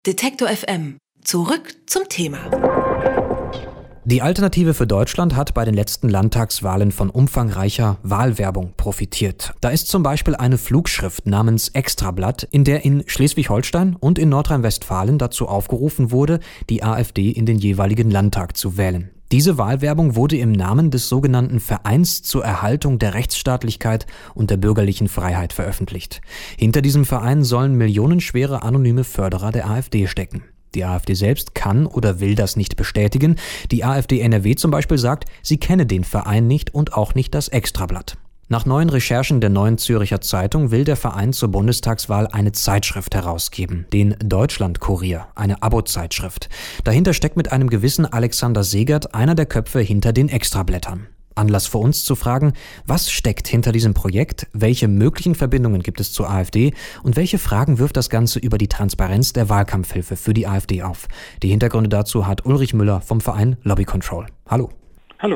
Detektor FM. Zurück zum Thema. Die Alternative für Deutschland hat bei den letzten Landtagswahlen von umfangreicher Wahlwerbung profitiert. Da ist zum Beispiel eine Flugschrift namens Extrablatt, in der in Schleswig-Holstein und in Nordrhein-Westfalen dazu aufgerufen wurde, die AfD in den jeweiligen Landtag zu wählen. Diese Wahlwerbung wurde im Namen des sogenannten Vereins zur Erhaltung der Rechtsstaatlichkeit und der bürgerlichen Freiheit veröffentlicht. Hinter diesem Verein sollen millionenschwere anonyme Förderer der AfD stecken. Die AfD selbst kann oder will das nicht bestätigen. Die AfD NRW zum Beispiel sagt, sie kenne den Verein nicht und auch nicht das Extrablatt. Nach neuen Recherchen der Neuen Zürcher Zeitung will der Verein zur Bundestagswahl eine Zeitschrift herausgeben, den Deutschlandkurier, eine Abo-Zeitschrift. Dahinter steckt mit einem gewissen Alexander Segert einer der Köpfe hinter den Extrablättern. Anlass für uns zu fragen, was steckt hinter diesem Projekt, welche möglichen Verbindungen gibt es zur AfD und welche Fragen wirft das Ganze über die Transparenz der Wahlkampfhilfe für die AfD auf. Die Hintergründe dazu hat Ulrich Müller vom Verein Lobby Control. Hallo. Hallo.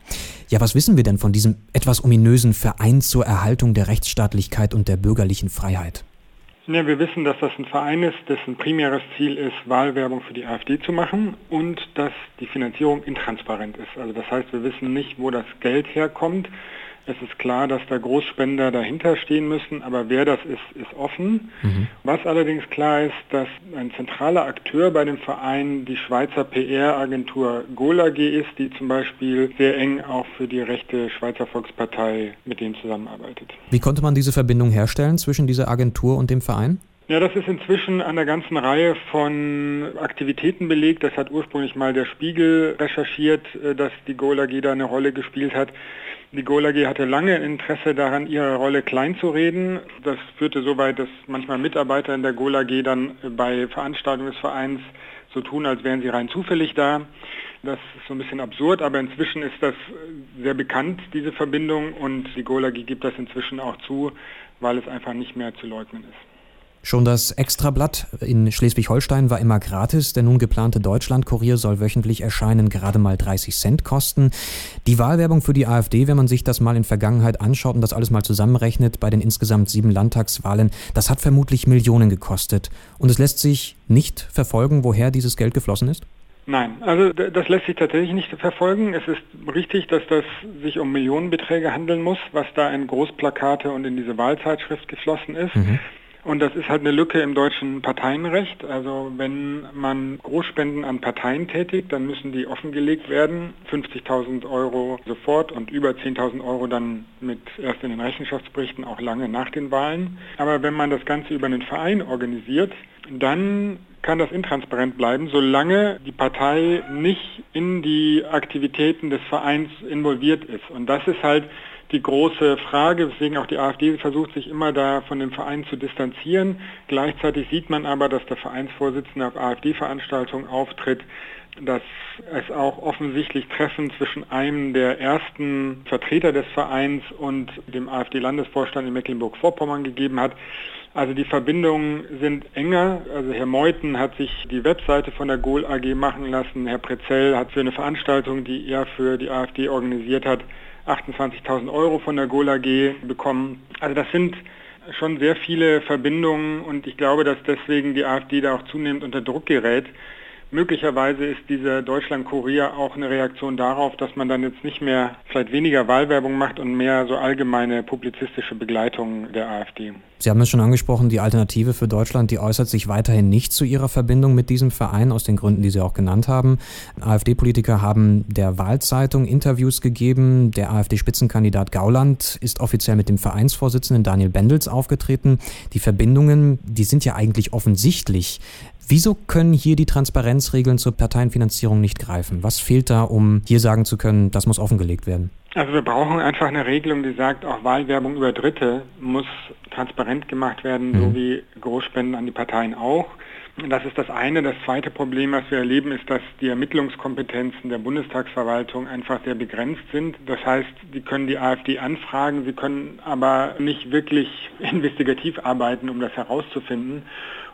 Ja, was wissen wir denn von diesem etwas ominösen Verein zur Erhaltung der Rechtsstaatlichkeit und der bürgerlichen Freiheit? Ja, wir wissen, dass das ein Verein ist, dessen primäres Ziel ist, Wahlwerbung für die AfD zu machen und dass die Finanzierung intransparent ist. Also das heißt, wir wissen nicht, wo das Geld herkommt. Es ist klar, dass da Großspender dahinter stehen müssen, aber wer das ist offen. Was allerdings klar ist, dass ein zentraler Akteur bei dem Verein die Schweizer PR-Agentur GOL-AG ist, die zum Beispiel sehr eng auch für die rechte Schweizer Volkspartei mit denen zusammenarbeitet. Wie konnte man diese Verbindung herstellen zwischen dieser Agentur und dem Verein? Ja, das ist inzwischen an einer ganzen Reihe von Aktivitäten belegt. Das hat ursprünglich mal der Spiegel recherchiert, dass die GOL-AG da eine Rolle gespielt hat. Die GOL-AG hatte lange Interesse daran, ihre Rolle klein zu reden. Das führte so weit, dass manchmal Mitarbeiter in der GOL-AG dann bei Veranstaltungen des Vereins so tun, als wären sie rein zufällig da. Das ist so ein bisschen absurd, aber inzwischen ist das sehr bekannt, diese Verbindung, und die GOL-AG gibt das inzwischen auch zu, weil es einfach nicht mehr zu leugnen ist. Schon das Extrablatt in Schleswig-Holstein war immer gratis. Der nun geplante Deutschlandkurier soll wöchentlich erscheinen, gerade mal 30 Cent kosten. Die Wahlwerbung für die AfD, wenn man sich das mal in Vergangenheit anschaut und das alles mal zusammenrechnet, bei den insgesamt 7 Landtagswahlen, das hat vermutlich Millionen gekostet. Und es lässt sich nicht verfolgen, woher dieses Geld geflossen ist? Nein, also das lässt sich tatsächlich nicht verfolgen. Es ist richtig, dass das sich um Millionenbeträge handeln muss, was da in Großplakate und in diese Wahlzeitschrift geflossen ist. Und das ist halt eine Lücke im deutschen Parteienrecht. Also wenn man Großspenden an Parteien tätigt, dann müssen die offengelegt werden. 50.000 € sofort und über 10.000 € dann erst in den Rechenschaftsberichten, auch lange nach den Wahlen. Aber wenn man das Ganze über einen Verein organisiert, dann kann das intransparent bleiben, solange die Partei nicht in die Aktivitäten des Vereins involviert ist. Und das ist halt die große Frage, weswegen auch die AfD versucht, sich immer da von dem Verein zu distanzieren. Gleichzeitig sieht man aber, dass der Vereinsvorsitzende auf AfD-Veranstaltungen auftritt, dass es auch offensichtlich Treffen zwischen einem der ersten Vertreter des Vereins und dem AfD-Landesvorstand in Mecklenburg-Vorpommern gegeben hat. Also die Verbindungen sind enger. Also Herr Meuthen hat sich die Webseite von der GOL-AG machen lassen. Herr Prezell hat für eine Veranstaltung, die er für die AfD organisiert hat, 28.000 € von der GOL-AG bekommen. Also das sind schon sehr viele Verbindungen und ich glaube, dass deswegen die AfD da auch zunehmend unter Druck gerät. Möglicherweise ist dieser Deutschlandkurier auch eine Reaktion darauf, dass man dann jetzt nicht mehr, vielleicht weniger Wahlwerbung macht und mehr so allgemeine publizistische Begleitung der AfD. Sie haben es schon angesprochen, die Alternative für Deutschland, die äußert sich weiterhin nicht zu ihrer Verbindung mit diesem Verein, aus den Gründen, die Sie auch genannt haben. AfD-Politiker haben der Wahlzeitung Interviews gegeben. Der AfD-Spitzenkandidat Gauland ist offiziell mit dem Vereinsvorsitzenden Daniel Bendels aufgetreten. Die Verbindungen, die sind ja eigentlich offensichtlich. Wieso können hier die Transparenzregeln zur Parteienfinanzierung nicht greifen? Was fehlt da, um hier sagen zu können, das muss offengelegt werden? Also wir brauchen einfach eine Regelung, die sagt, auch Wahlwerbung über Dritte muss transparent gemacht werden, so wie Großspenden an die Parteien auch. Das ist das eine. Das zweite Problem, was wir erleben, ist, dass die Ermittlungskompetenzen der Bundestagsverwaltung einfach sehr begrenzt sind. Das heißt, die können die AfD anfragen, sie können aber nicht wirklich investigativ arbeiten, um das herauszufinden.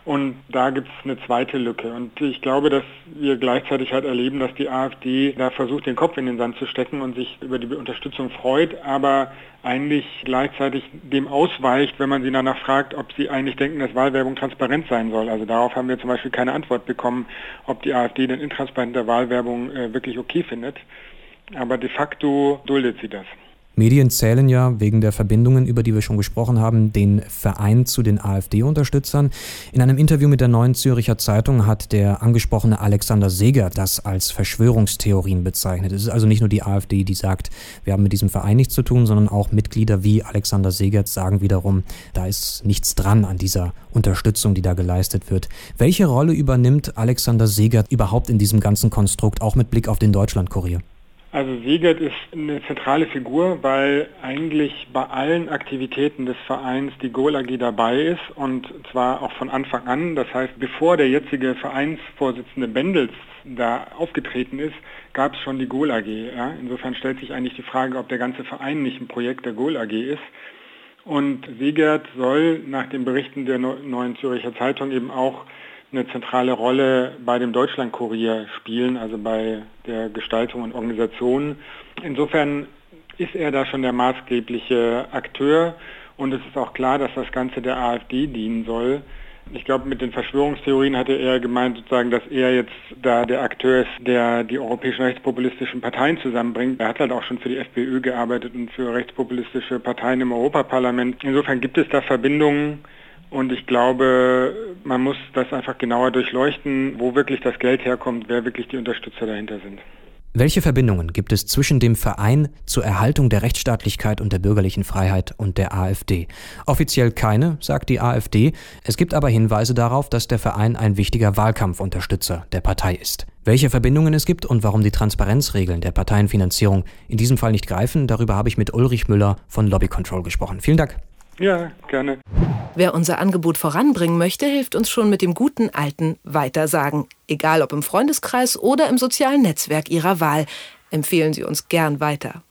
Und da gibt es eine zweite Lücke. Und ich glaube, dass wir gleichzeitig halt erleben, dass die AfD da versucht, den Kopf in den Sand zu stecken und sich über die Unterstützung freut, aber eigentlich gleichzeitig dem ausweicht, wenn man sie danach fragt, ob sie eigentlich denken, dass Wahlwerbung transparent sein soll. Also darauf haben wir zum Beispiel keine Antwort bekommen, ob die AfD denn intransparente Wahlwerbung wirklich okay findet. Aber de facto duldet sie das. Medien zählen ja wegen der Verbindungen, über die wir schon gesprochen haben, den Verein zu den AfD-Unterstützern. In einem Interview mit der Neuen Zürcher Zeitung hat der angesprochene Alexander Segert das als Verschwörungstheorien bezeichnet. Es ist also nicht nur die AfD, die sagt, wir haben mit diesem Verein nichts zu tun, sondern auch Mitglieder wie Alexander Segert sagen wiederum, da ist nichts dran an dieser Unterstützung, die da geleistet wird. Welche Rolle übernimmt Alexander Segert überhaupt in diesem ganzen Konstrukt, auch mit Blick auf den Deutschlandkurier? Also Segert ist eine zentrale Figur, weil eigentlich bei allen Aktivitäten des Vereins die GOL AG dabei ist und zwar auch von Anfang an. Das heißt, bevor der jetzige Vereinsvorsitzende Bendels da aufgetreten ist, gab es schon die GOL AG. Ja? Insofern stellt sich eigentlich die Frage, ob der ganze Verein nicht ein Projekt der GOL AG ist. Und Segert soll nach den Berichten der Neuen Zürcher Zeitung eben auch eine zentrale Rolle bei dem Deutschlandkurier spielen, also bei der Gestaltung und Organisation. Insofern ist er da schon der maßgebliche Akteur und es ist auch klar, dass das Ganze der AfD dienen soll. Ich glaube, mit den Verschwörungstheorien hatte er gemeint, sozusagen, dass er jetzt da der Akteur ist, der die europäischen rechtspopulistischen Parteien zusammenbringt. Er hat halt auch schon für die FPÖ gearbeitet und für rechtspopulistische Parteien im Europaparlament. Insofern gibt es da Verbindungen. Und ich glaube, man muss das einfach genauer durchleuchten, wo wirklich das Geld herkommt, wer wirklich die Unterstützer dahinter sind. Welche Verbindungen gibt es zwischen dem Verein zur Erhaltung der Rechtsstaatlichkeit und der bürgerlichen Freiheit und der AfD? Offiziell keine, sagt die AfD. Es gibt aber Hinweise darauf, dass der Verein ein wichtiger Wahlkampfunterstützer der Partei ist. Welche Verbindungen es gibt und warum die Transparenzregeln der Parteienfinanzierung in diesem Fall nicht greifen, darüber habe ich mit Ulrich Müller von Lobby Control gesprochen. Vielen Dank. Ja, gerne. Wer unser Angebot voranbringen möchte, hilft uns schon mit dem guten alten Weitersagen. Egal ob im Freundeskreis oder im sozialen Netzwerk Ihrer Wahl. Empfehlen Sie uns gern weiter.